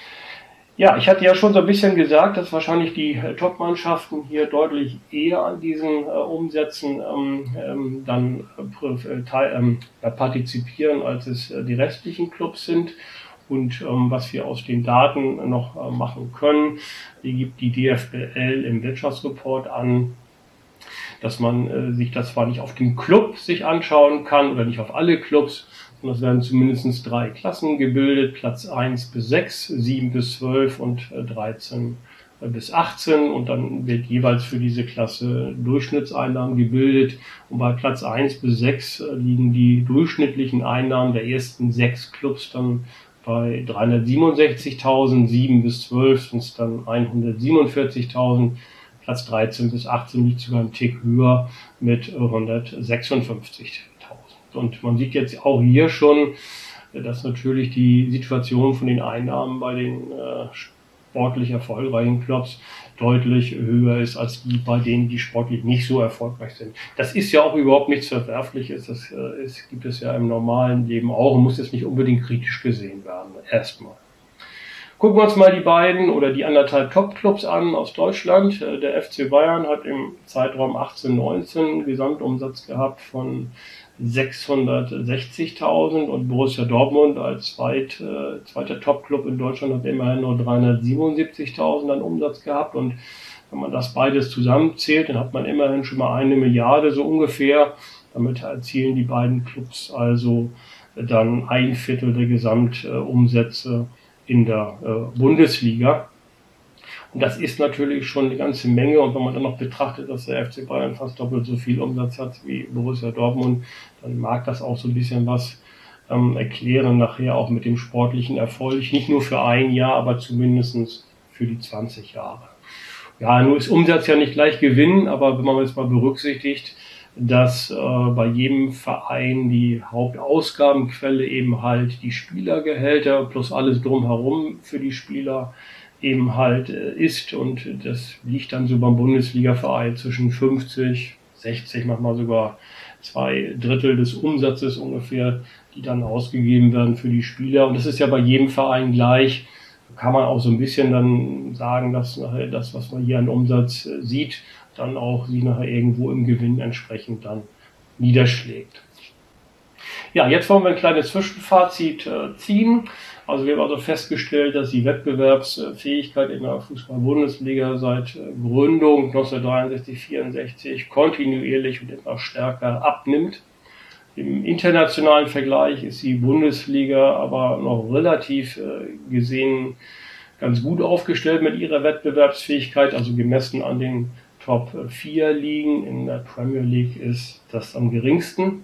Ja, ich hatte ja schon so ein bisschen gesagt, dass wahrscheinlich die äh, Top-Mannschaften hier deutlich eher an diesen äh, Umsätzen ähm, ähm, dann äh, teil, ähm, partizipieren, als es äh, die restlichen Clubs sind. Und ähm, was wir aus den Daten noch äh, machen können, die gibt die D F B L im Wirtschaftsreport an, dass man äh, sich das zwar nicht auf den Club sich anschauen kann oder nicht auf alle Clubs, sondern es werden zumindest drei Klassen gebildet, Platz eins bis sechs, sieben bis zwölf und äh, dreizehn bis achtzehn, und dann wird jeweils für diese Klasse Durchschnittseinnahmen gebildet, und bei Platz eins bis sechs äh, liegen die durchschnittlichen Einnahmen der ersten sechs Clubs dann bei dreihundertsiebenundsechzigtausend, sieben bis zwölf sind es dann hundertsiebenundvierzigtausend, Platz dreizehn bis achtzehn liegt sogar einen Tick höher mit hundertsechsundfünfzigtausend. Und man sieht jetzt auch hier schon, dass natürlich die Situation von den Einnahmen bei den äh, sportlich erfolgreichen Clubs deutlich höher ist als die bei denen, die sportlich nicht so erfolgreich sind. Das ist ja auch überhaupt nichts Verwerfliches. Das äh, ist, gibt es ja im normalen Leben auch und muss jetzt nicht unbedingt kritisch gesehen werden. Erstmal. Gucken wir uns mal die beiden oder die anderthalb Top-Clubs an aus Deutschland. Der F C Bayern hat im Zeitraum achtzehn neunzehn einen Gesamtumsatz gehabt von sechshundertsechzigtausend, und Borussia Dortmund als zweit, äh, zweiter Top-Club in Deutschland hat immerhin nur dreihundertsiebenundsiebzigtausend an Umsatz gehabt. Und wenn man das beides zusammenzählt, dann hat man immerhin schon mal eine Milliarde so ungefähr. Damit erzielen die beiden Clubs also dann ein Viertel der Gesamtumsätze in der äh, Bundesliga. Und das ist natürlich schon eine ganze Menge. Und wenn man dann noch betrachtet, dass der F C Bayern fast doppelt so viel Umsatz hat wie Borussia Dortmund, dann mag das auch so ein bisschen was ähm, erklären, nachher auch mit dem sportlichen Erfolg. Nicht nur für ein Jahr, aber zumindest für die zwanzig Jahre. Ja, nur ist Umsatz ja nicht gleich Gewinn, aber wenn man jetzt mal berücksichtigt, dass äh, bei jedem Verein die Hauptausgabenquelle eben halt die Spielergehälter plus alles drumherum für die Spieler eben halt äh, ist, und das liegt dann so beim Bundesliga-Verein zwischen fünfzig, sechzig, manchmal sogar zwei Drittel des Umsatzes ungefähr, die dann ausgegeben werden für die Spieler. Und das ist ja bei jedem Verein gleich. kann man auch so ein bisschen dann sagen, dass nachher das, was man hier an Umsatz sieht, dann auch sie nachher irgendwo im Gewinn entsprechend dann niederschlägt. Ja, jetzt wollen wir ein kleines Zwischenfazit äh, ziehen. Also wir haben also festgestellt, dass die Wettbewerbsfähigkeit in der Fußball-Bundesliga seit äh, Gründung neunzehnhundertdreiundsechzig, vierundsechzig kontinuierlich und immer stärker abnimmt. Im internationalen Vergleich ist die Bundesliga aber noch relativ äh, gesehen ganz gut aufgestellt mit ihrer Wettbewerbsfähigkeit, also gemessen an den Top vier Ligen. In der Premier League ist das am geringsten.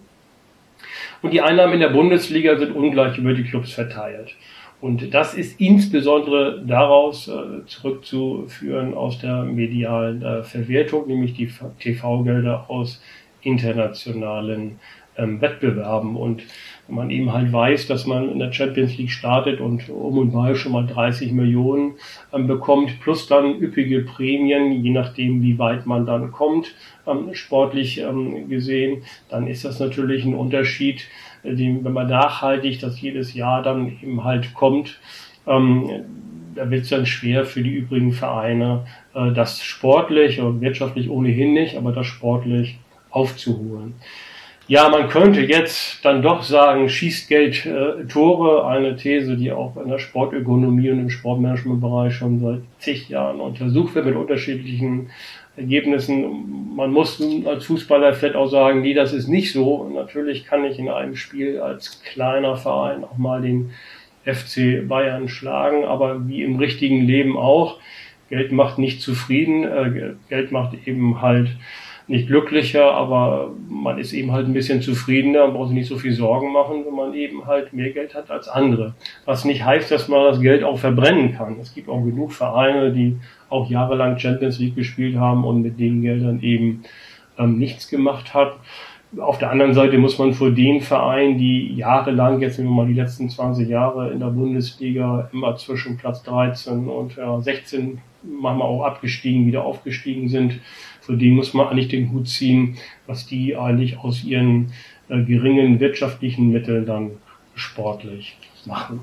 Und die Einnahmen in der Bundesliga sind ungleich über die Clubs verteilt. Und das ist insbesondere daraus äh, zurückzuführen aus der medialen äh, Verwertung, nämlich die T V-Gelder aus internationalen ähm, Wettbewerben. Und wenn man eben halt weiß, dass man in der Champions League startet und um und bei schon mal dreißig Millionen ähm, bekommt, plus dann üppige Prämien, je nachdem wie weit man dann kommt, ähm, sportlich ähm, gesehen, dann ist das natürlich ein Unterschied, äh, den, wenn man nachhaltig das jedes Jahr dann eben halt kommt, ähm, da wird es dann schwer für die übrigen Vereine, äh, das sportlich und wirtschaftlich ohnehin nicht, aber das sportlich aufzuholen. Ja, man könnte jetzt dann doch sagen, schießt Geld äh, Tore, eine These, die auch in der Sportökonomie und im Sportmanagementbereich schon seit zig Jahren untersucht wird mit unterschiedlichen Ergebnissen. Man muss als Fußballer vielleicht auch sagen, nee, das ist nicht so. Natürlich kann ich in einem Spiel als kleiner Verein auch mal den F C Bayern schlagen, aber wie im richtigen Leben auch. Geld macht nicht zufrieden, äh, Geld macht eben halt nicht glücklicher, aber man ist eben halt ein bisschen zufriedener und braucht sich nicht so viel Sorgen machen, wenn man eben halt mehr Geld hat als andere. Was nicht heißt, dass man das Geld auch verbrennen kann. Es gibt auch genug Vereine, die auch jahrelang Champions League gespielt haben und mit den Geldern eben ähm, nichts gemacht hat. Auf der anderen Seite muss man vor den Vereinen, die jahrelang, jetzt nehmen wir mal die letzten zwanzig Jahre in der Bundesliga, immer zwischen Platz dreizehn und ja, sechzehn, manchmal auch abgestiegen, wieder aufgestiegen sind, für die muss man eigentlich den Hut ziehen, was die eigentlich aus ihren äh, geringen wirtschaftlichen Mitteln dann sportlich machen.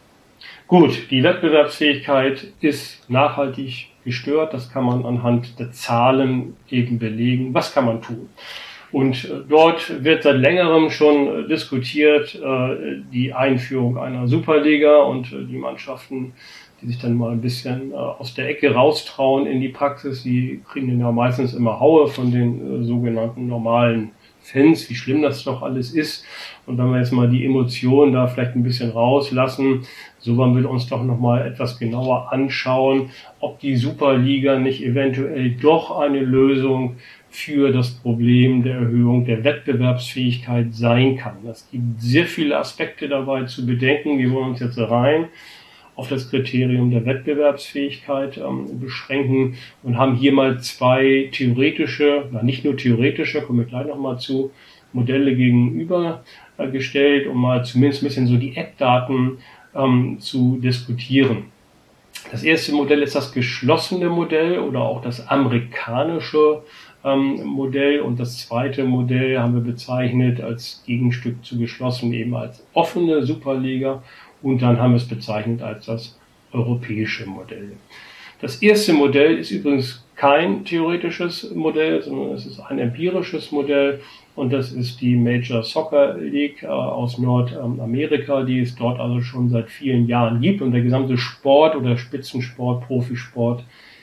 Gut, die Wettbewerbsfähigkeit ist nachhaltig gestört. Das kann man anhand der Zahlen eben belegen. Was kann man tun? Und äh, dort wird seit längerem schon äh, diskutiert, äh, die Einführung einer Superliga und äh, die Mannschaften, die sich dann mal ein bisschen äh, aus der Ecke raustrauen in die Praxis, die kriegen dann ja meistens immer Haue von den äh, sogenannten normalen Fans, wie schlimm das doch alles ist. Und wenn wir jetzt mal die Emotionen da vielleicht ein bisschen rauslassen, so wollen wir uns doch nochmal etwas genauer anschauen, ob die Superliga nicht eventuell doch eine Lösung für das Problem der Erhöhung der Wettbewerbsfähigkeit sein kann. Es gibt sehr viele Aspekte dabei zu bedenken. Wir wollen uns jetzt rein auf das Kriterium der Wettbewerbsfähigkeit ähm, beschränken und haben hier mal zwei theoretische, na nicht nur theoretische, kommen wir gleich nochmal zu, Modelle gegenübergestellt, um mal zumindest ein bisschen so die Eckdaten ähm, zu diskutieren. Das erste Modell ist das geschlossene Modell oder auch das amerikanische ähm, Modell und das zweite Modell haben wir bezeichnet als Gegenstück zu geschlossen eben als offene Superliga. Und dann haben wir es bezeichnet als das europäische Modell. Das erste Modell ist übrigens kein theoretisches Modell, sondern es ist ein empirisches Modell. Und das ist die Major Soccer League äh, aus Nordamerika, die es dort also schon seit vielen Jahren gibt. Und der gesamte Sport oder Spitzensport, Profisport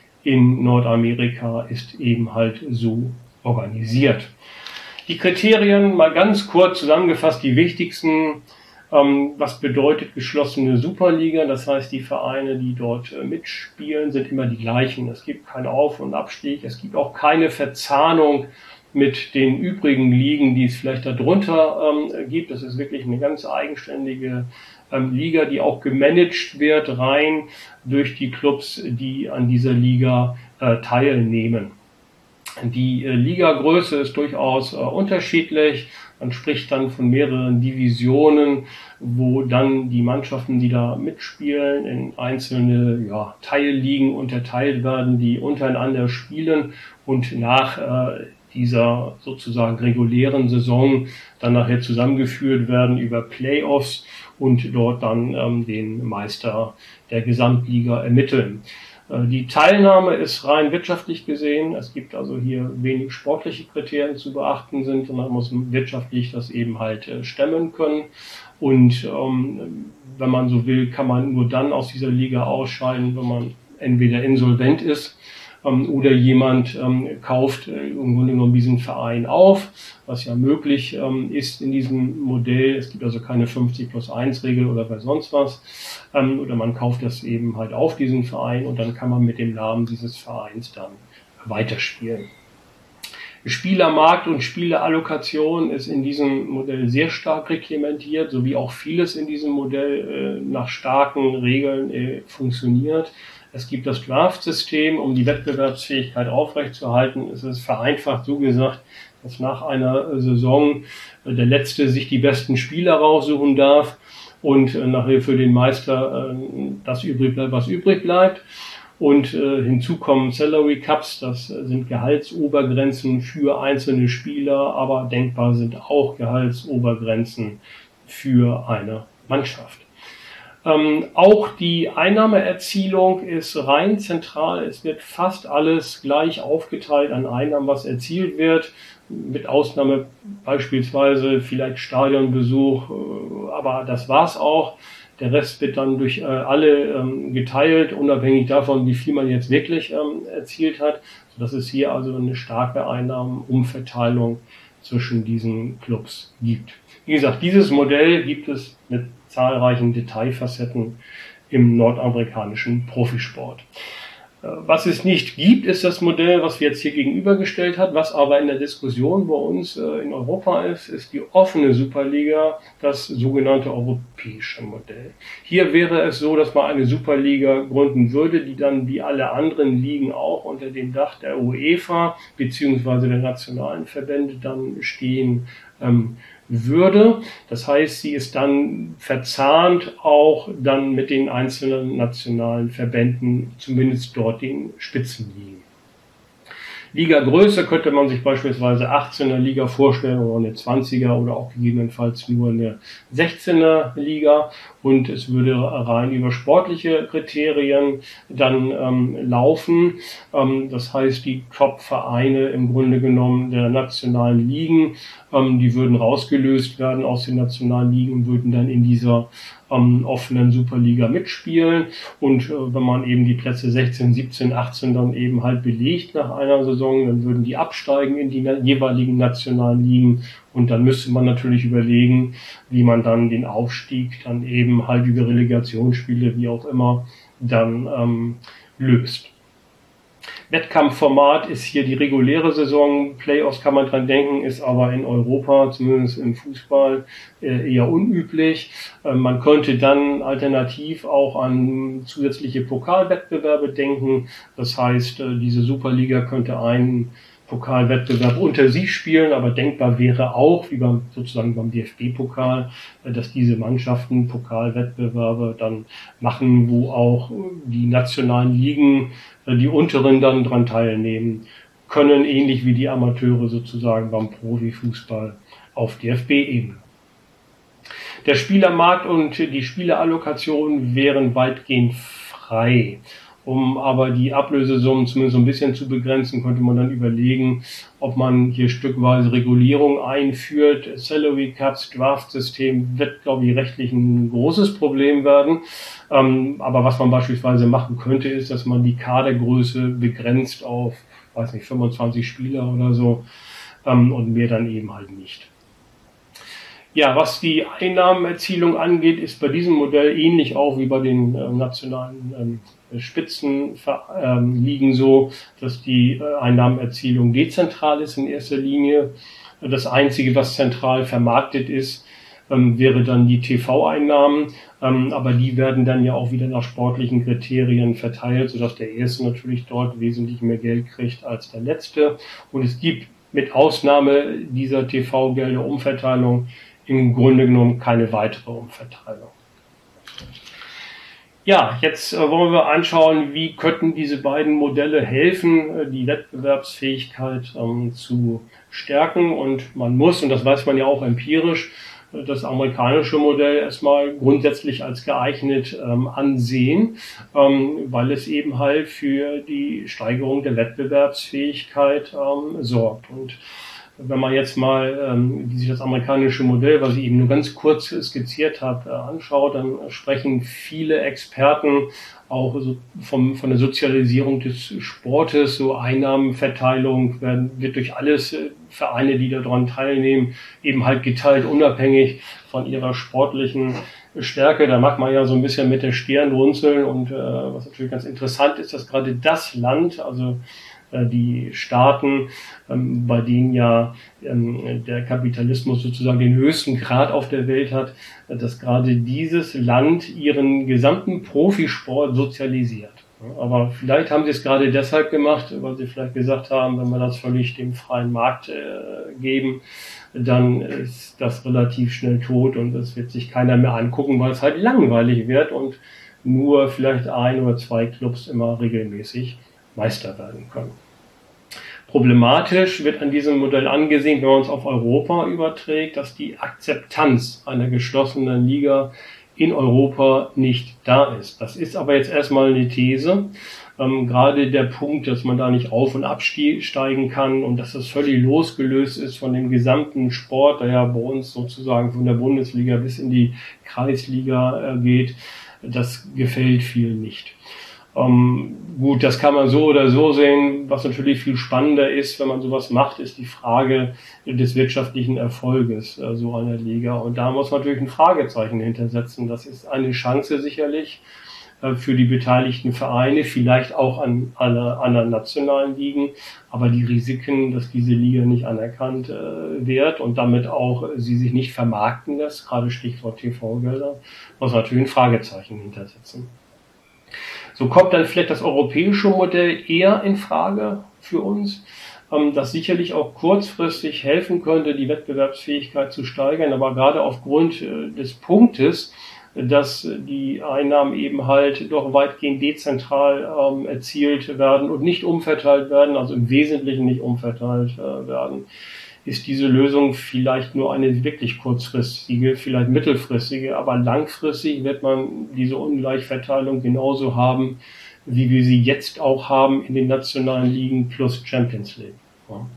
in Nordamerika ist eben halt so organisiert. Die Kriterien, mal ganz kurz zusammengefasst, die wichtigsten. Was bedeutet geschlossene Superliga? Das heißt, die Vereine, die dort mitspielen, sind immer die gleichen. Es gibt keinen Auf- und Abstieg. Es gibt auch keine Verzahnung mit den übrigen Ligen, die es vielleicht darunter ähm, gibt. Das ist wirklich eine ganz eigenständige ähm, Liga, die auch gemanagt wird, rein durch die Clubs, die an dieser Liga äh, teilnehmen. Die äh, Ligagröße ist durchaus äh, unterschiedlich. Man spricht dann von mehreren Divisionen, wo dann die Mannschaften, die da mitspielen, in einzelne ja, Teilligen unterteilt werden, die untereinander spielen und nach äh, dieser sozusagen regulären Saison dann nachher zusammengeführt werden über Playoffs und dort dann ähm, den Meister der Gesamtliga ermitteln. Äh, die Teilnahme ist rein wirtschaftlich gesehen. Es gibt also hier wenig sportliche Kriterien zu beachten sind, sondern man muss wirtschaftlich das eben halt äh, stemmen können. Und ähm, wenn man so will, kann man nur dann aus dieser Liga ausscheiden, wenn man entweder insolvent ist ähm, oder jemand ähm, kauft äh, im Grunde genommen diesen Verein auf, was ja möglich ähm, ist in diesem Modell. Es gibt also keine fünfzig plus eins Regel oder bei sonst was. Ähm, oder man kauft das eben halt auf, diesen Verein, und dann kann man mit dem Namen dieses Vereins dann weiterspielen. Spielermarkt und Spielerallokation ist in diesem Modell sehr stark reglementiert, so wie auch vieles in diesem Modell äh, nach starken Regeln äh, funktioniert. Es gibt das Draft-System, um die Wettbewerbsfähigkeit aufrechtzuerhalten. Es ist vereinfacht so gesagt, dass nach einer Saison äh, der Letzte sich die besten Spieler raussuchen darf und äh, nachher für den Meister äh, das übrig bleibt, was übrig bleibt. Und äh, hinzu kommen Salary Caps, das sind Gehaltsobergrenzen für einzelne Spieler, aber denkbar sind auch Gehaltsobergrenzen für eine Mannschaft. Ähm, auch die Einnahmeerzielung ist rein zentral. Es wird fast alles gleich aufgeteilt an Einnahmen, was erzielt wird, mit Ausnahme beispielsweise vielleicht Stadionbesuch, äh, aber das war's auch. Der Rest wird dann durch äh, alle ähm, geteilt, unabhängig davon, wie viel man jetzt wirklich ähm, erzielt hat. Sodass es hier also eine starke Einnahmenumverteilung zwischen diesen Clubs gibt. Wie gesagt, dieses Modell gibt es mit zahlreichen Detailfacetten im nordamerikanischen Profisport. Was es nicht gibt, ist das Modell, was wir jetzt hier gegenübergestellt hat. Was aber in der Diskussion bei uns äh, in Europa ist, ist die offene Superliga, das sogenannte europäische Modell. Hier wäre es so, dass man eine Superliga gründen würde, die dann wie alle anderen Ligen auch unter dem Dach der UEFA bzw. der nationalen Verbände dann stehen ähm, würde. Das heißt, sie ist dann verzahnt auch dann mit den einzelnen nationalen Verbänden, zumindest dort den Spitzenligen. Ligagröße könnte man sich beispielsweise achtzehner Liga vorstellen oder eine zwanziger oder auch gegebenenfalls nur eine sechzehner Liga, und es würde rein über sportliche Kriterien dann ähm, laufen. Ähm, das heißt, die Top-Vereine im Grunde genommen der nationalen Ligen, ähm, die würden rausgelöst werden aus den nationalen Ligen und würden dann in dieser ähm, offenen Superliga mitspielen. Und äh, wenn man eben die Plätze sechzehn, siebzehn, achtzehn dann eben halt belegt nach einer Saison, dann würden die absteigen in die na- jeweiligen nationalen Ligen. Und dann müsste man natürlich überlegen, wie man dann den Aufstieg dann eben halt über Relegationsspiele, wie auch immer, dann ähm, löst. Wettkampfformat ist hier die reguläre Saison. Playoffs kann man dran denken, ist aber in Europa, zumindest im Fußball, eher unüblich. Man könnte dann alternativ auch an zusätzliche Pokalwettbewerbe denken. Das heißt, diese Superliga könnte einen Pokalwettbewerb unter sich spielen, aber denkbar wäre auch, wie beim sozusagen beim D F B-Pokal, dass diese Mannschaften Pokalwettbewerbe dann machen, wo auch die nationalen Ligen, die unteren, dann dran teilnehmen können, ähnlich wie die Amateure sozusagen beim Profifußball auf D F B-Ebene. Der Spielermarkt und die Spielerallokation wären weitgehend frei. Um aber die Ablösesummen zumindest so ein bisschen zu begrenzen, könnte man dann überlegen, ob man hier stückweise Regulierung einführt. Salary Caps, Draft-System wird, glaube ich, rechtlich ein großes Problem werden. Ähm, aber was man beispielsweise machen könnte, ist, dass man die Kadergröße begrenzt auf, weiß nicht, fünfundzwanzig Spieler oder so, ähm, und mehr dann eben halt nicht. Ja, was die Einnahmenerzielung angeht, ist bei diesem Modell ähnlich auch wie bei den äh, nationalen ähm, Spitzenligen so, dass die äh, Einnahmenerzielung dezentral ist in erster Linie. Das Einzige, was zentral vermarktet ist, ähm, wäre dann die T V-Einnahmen, ähm, aber die werden dann ja auch wieder nach sportlichen Kriterien verteilt, sodass der Erste natürlich dort wesentlich mehr Geld kriegt als der Letzte. Und es gibt mit Ausnahme dieser T V-Gelder Umverteilung im Grunde genommen keine weitere Umverteilung. Ja, jetzt äh, wollen wir anschauen, wie könnten diese beiden Modelle helfen, äh, die Wettbewerbsfähigkeit ähm, zu stärken. Und man muss, und das weiß man ja auch empirisch, äh, das amerikanische Modell erstmal grundsätzlich als geeignet ähm, ansehen, ähm, weil es eben halt für die Steigerung der Wettbewerbsfähigkeit ähm, sorgt. Und wenn man jetzt mal ähm, wie sich das amerikanische Modell, was ich eben nur ganz kurz skizziert habe, äh, anschaut, dann sprechen viele Experten auch so vom, von der Sozialisierung des Sportes, so Einnahmenverteilung werden, wird durch alles äh, Vereine, die daran teilnehmen, eben halt geteilt, unabhängig von ihrer sportlichen Stärke. Da macht man ja so ein bisschen mit der Stirn runzeln und äh, was natürlich ganz interessant ist, dass gerade das Land, also die Staaten, bei denen ja der Kapitalismus sozusagen den höchsten Grad auf der Welt hat, dass gerade dieses Land ihren gesamten Profisport sozialisiert. Aber vielleicht haben sie es gerade deshalb gemacht, weil sie vielleicht gesagt haben, wenn wir das völlig dem freien Markt geben, dann ist das relativ schnell tot und das wird sich keiner mehr angucken, weil es halt langweilig wird und nur vielleicht ein oder zwei Clubs immer regelmäßig Meister werden können. Problematisch wird an diesem Modell angesehen, wenn man es auf Europa überträgt, dass die Akzeptanz einer geschlossenen Liga in Europa nicht da ist. Das ist aber jetzt erstmal eine These. Ähm, gerade der Punkt, dass man da nicht auf- und absteigen kann und dass das völlig losgelöst ist von dem gesamten Sport, der ja bei uns sozusagen von der Bundesliga bis in die Kreisliga äh, geht, das gefällt vielen nicht. Ähm, gut, das kann man so oder so sehen. Was natürlich viel spannender ist, wenn man sowas macht, ist die Frage des wirtschaftlichen Erfolges äh, so einer Liga. Und da muss man natürlich ein Fragezeichen hintersetzen. Das ist eine Chance sicherlich äh, für die beteiligten Vereine, vielleicht auch an alle anderen nationalen Ligen. Aber die Risiken, dass diese Liga nicht anerkannt äh, wird und damit auch äh, sie sich nicht vermarkten lässt, gerade Stichwort T V-Gelder, muss man natürlich ein Fragezeichen hintersetzen. So kommt dann vielleicht das europäische Modell eher in Frage für uns, das sicherlich auch kurzfristig helfen könnte, die Wettbewerbsfähigkeit zu steigern, aber gerade aufgrund des Punktes, dass die Einnahmen eben halt doch weitgehend dezentral ähm, erzielt werden und nicht umverteilt werden, also im Wesentlichen nicht umverteilt äh, werden, ist diese Lösung vielleicht nur eine wirklich kurzfristige, vielleicht mittelfristige, aber langfristig wird man diese Ungleichverteilung genauso haben, wie wir sie jetzt auch haben in den nationalen Ligen plus Champions League. Ja.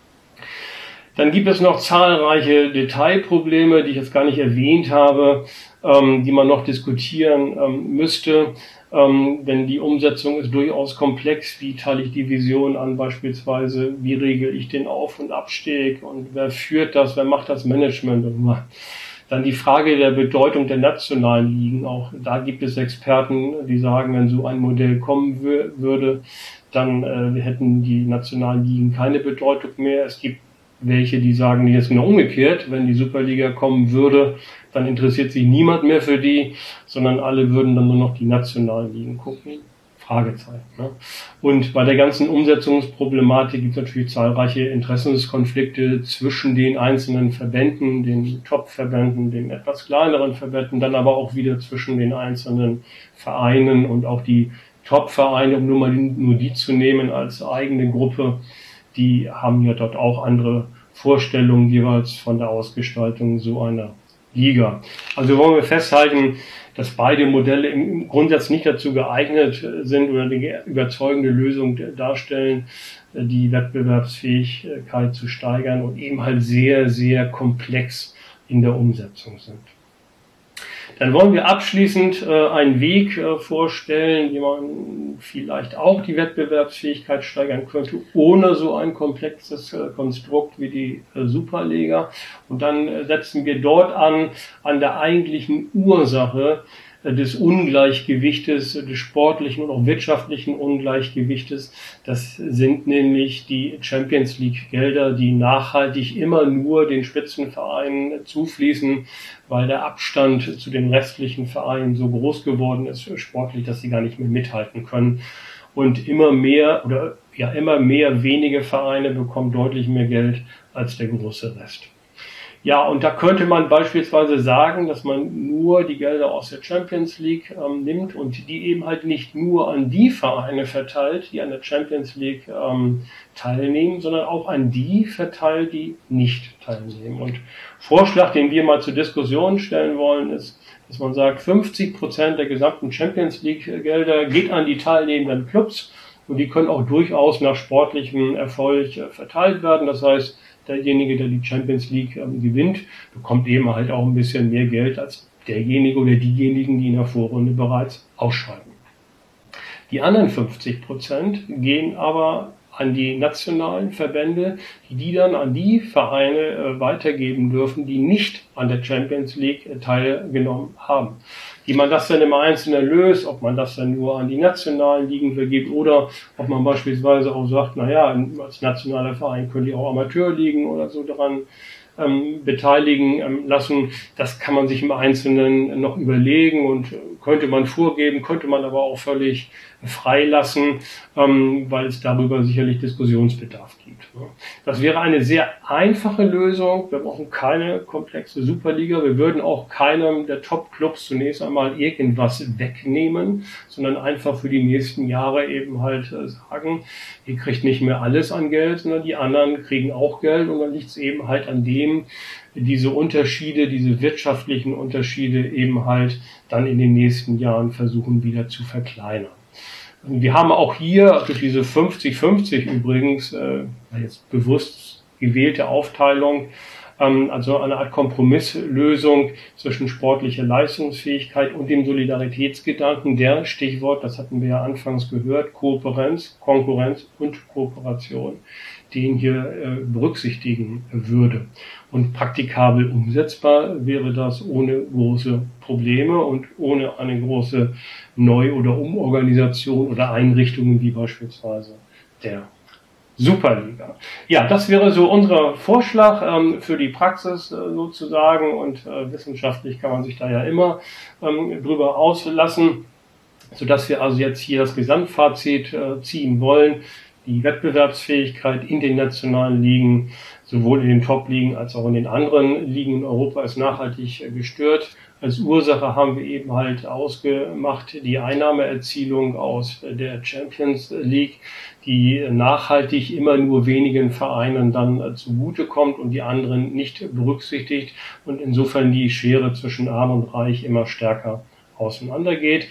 Dann gibt es noch zahlreiche Detailprobleme, die ich jetzt gar nicht erwähnt habe, ähm, die man noch diskutieren ähm, müsste. Ähm, denn die Umsetzung ist durchaus komplex. Wie teile ich die Vision an beispielsweise? Wie regel ich den Auf- und Abstieg? Und wer führt das? Wer macht das Management? Und dann die Frage der Bedeutung der nationalen Ligen. Auch da gibt es Experten, die sagen, wenn so ein Modell kommen würde, dann äh, hätten die nationalen Ligen keine Bedeutung mehr. Es gibt welche, die sagen, jetzt genau umgekehrt, wenn die Superliga kommen würde, dann interessiert sich niemand mehr für die, sondern alle würden dann nur noch die nationalen Ligen gucken. Fragezeichen. Ne? Und bei der ganzen Umsetzungsproblematik gibt es natürlich zahlreiche Interessenskonflikte zwischen den einzelnen Verbänden, den Top-Verbänden, den etwas kleineren Verbänden, dann aber auch wieder zwischen den einzelnen Vereinen und auch die Top-Vereine, um nur mal die, nur die zu nehmen als eigene Gruppe, die haben ja dort auch andere Vorstellungen jeweils von der Ausgestaltung so einer Liga. Also wollen wir festhalten, dass beide Modelle im Grundsatz nicht dazu geeignet sind oder eine überzeugende Lösung darstellen, die Wettbewerbsfähigkeit zu steigern und eben halt sehr, sehr komplex in der Umsetzung sind. Dann wollen wir abschließend äh, einen Weg äh, vorstellen, wie man vielleicht auch die Wettbewerbsfähigkeit steigern könnte, ohne so ein komplexes äh, Konstrukt wie die äh, Superliga. Und dann äh, setzen wir dort an, an der eigentlichen Ursache äh, des Ungleichgewichtes, des sportlichen und auch wirtschaftlichen Ungleichgewichtes. Das sind nämlich die Champions League Gelder, die nachhaltig immer nur den Spitzenvereinen zufließen, weil der Abstand zu den restlichen Vereinen so groß geworden ist sportlich, dass sie gar nicht mehr mithalten können. Und immer mehr oder ja immer mehr wenige Vereine bekommen deutlich mehr Geld als der große Rest. Ja, und da könnte man beispielsweise sagen, dass man nur die Gelder aus der Champions League ähm, nimmt und die eben halt nicht nur an die Vereine verteilt, die an der Champions League ähm, teilnehmen, sondern auch an die verteilt, die nicht teilnehmen. Und Vorschlag, den wir mal zur Diskussion stellen wollen, ist, dass man sagt, fünfzig Prozent der gesamten Champions League Gelder geht an die teilnehmenden Clubs und die können auch durchaus nach sportlichem Erfolg äh, verteilt werden. Das heißt, derjenige, der die Champions League ähm, gewinnt, bekommt eben halt auch ein bisschen mehr Geld als derjenige oder diejenigen, die in der Vorrunde bereits ausscheiden. Die anderen fünfzig Prozent gehen aber an die nationalen Verbände, die die dann an die Vereine äh, weitergeben dürfen, die nicht an der Champions League äh, teilgenommen haben. Wie man das dann im Einzelnen löst, ob man das dann nur an die nationalen Ligen vergibt oder ob man beispielsweise auch sagt, naja, als nationaler Verein könnt ihr auch Amateurligen oder so daran ähm, beteiligen ähm, lassen. Das kann man sich im Einzelnen noch überlegen und könnte man vorgeben, könnte man aber auch völlig freilassen, ähm, weil es darüber sicherlich Diskussionsbedarf gibt. Das wäre eine sehr einfache Lösung. Wir brauchen keine komplexe Superliga. Wir würden auch keinem der Top-Clubs zunächst einmal irgendwas wegnehmen, sondern einfach für die nächsten Jahre eben halt sagen, ihr kriegt nicht mehr alles an Geld, sondern die anderen kriegen auch Geld und dann liegt es eben halt an dem, diese Unterschiede, diese wirtschaftlichen Unterschiede eben halt dann in den nächsten Jahren versuchen wieder zu verkleinern. Wir haben auch hier durch diese fünfzig fünfzig übrigens, äh, jetzt bewusst gewählte Aufteilung, ähm, also eine Art Kompromisslösung zwischen sportlicher Leistungsfähigkeit und dem Solidaritätsgedanken, der Stichwort, das hatten wir ja anfangs gehört, Kooperenz, Konkurrenz und Kooperation, den hier äh, berücksichtigen würde. Und praktikabel umsetzbar wäre das ohne große Probleme und ohne eine große Neu- oder Umorganisation oder Einrichtungen wie beispielsweise der Superliga. Ja, das wäre so unser Vorschlag ähm, für die Praxis äh, sozusagen und äh, wissenschaftlich kann man sich da ja immer ähm, drüber auslassen, sodass wir also jetzt hier das Gesamtfazit äh, ziehen wollen. Die Wettbewerbsfähigkeit in den nationalen Ligen, sowohl in den Top-Ligen als auch in den anderen Ligen in Europa, ist nachhaltig äh, gestört. Als Ursache haben wir eben halt ausgemacht die Einnahmeerzielung aus der Champions League, die nachhaltig immer nur wenigen Vereinen dann zugutekommt und die anderen nicht berücksichtigt und insofern die Schere zwischen Arm und Reich immer stärker auseinandergeht.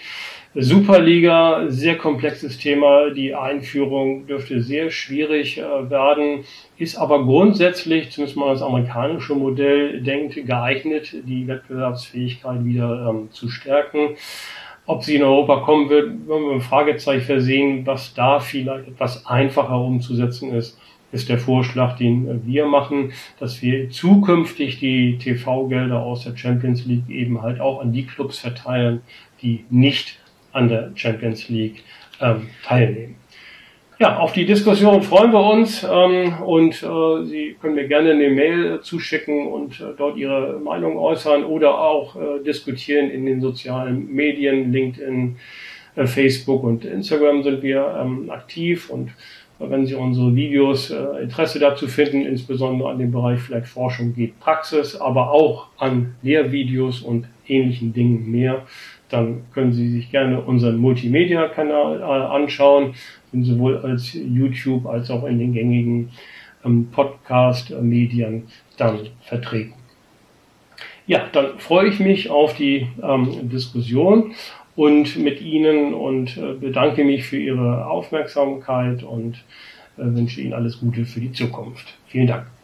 Superliga, sehr komplexes Thema. Die Einführung dürfte sehr schwierig äh, werden, ist aber grundsätzlich, zumindest mal das amerikanische Modell denkt, geeignet, die Wettbewerbsfähigkeit wieder ähm, zu stärken. Ob sie in Europa kommen wird, wenn wir ein Fragezeichen versehen, was da vielleicht etwas einfacher umzusetzen ist, ist der Vorschlag, den wir machen, dass wir zukünftig die T V-Gelder aus der Champions League eben halt auch an die Clubs verteilen, die nicht an der Champions League ähm, teilnehmen. Ja, auf die Diskussion freuen wir uns ähm, und äh, Sie können mir gerne eine Mail zuschicken und äh, dort Ihre Meinung äußern oder auch äh, diskutieren in den sozialen Medien, LinkedIn, äh, Facebook und Instagram sind wir ähm, aktiv und äh, wenn Sie unsere Videos äh, Interesse dazu finden, insbesondere an dem Bereich vielleicht Forschung geht Praxis, aber auch an Lehrvideos und ähnlichen Dingen mehr, dann können Sie sich gerne unseren Multimedia-Kanal äh, anschauen, sind sowohl als YouTube als auch in den gängigen ähm, Podcast-Medien dann vertreten. Ja, dann freue ich mich auf die ähm, Diskussion und mit Ihnen und äh, bedanke mich für Ihre Aufmerksamkeit und äh, wünsche Ihnen alles Gute für die Zukunft. Vielen Dank.